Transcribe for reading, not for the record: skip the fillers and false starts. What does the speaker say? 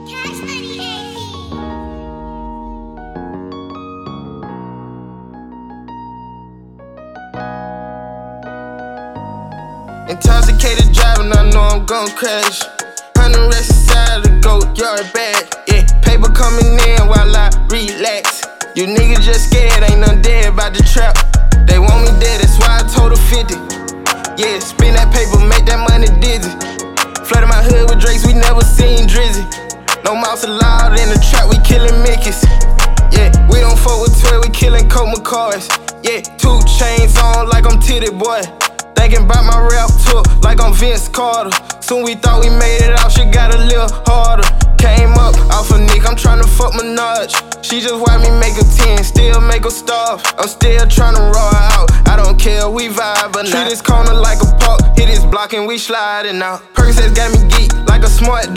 Intoxicated driving, I know I'm gon' crash. 100 racks inside the goat yard bag. Yeah, paper coming in while I relax. You niggas just scared, ain't none dead about the trap. They want me dead, that's why I told her 50. Yeah, spin that paper, make that money dizzy. Flooded my hood with drakes, we never seen Drizzy. No mouse allowed in the trap, we killing Mickeys. Yeah, we don't fuck with 12, we killing Coke McCoys. Yeah, 2 chains on like I'm Titty Boy. Thinking about my rap tour like I'm Vince Carter. Soon we thought we made it out, shit got a little harder. Came up off a Nick, I'm tryna fuck Minaj. She just watch me make a 10, still make her starve. I'm still tryna roll her out, I don't care, we vibe or not. Treat this corner like a park, hit this block and we sliding out. Percocets got me geek like a smart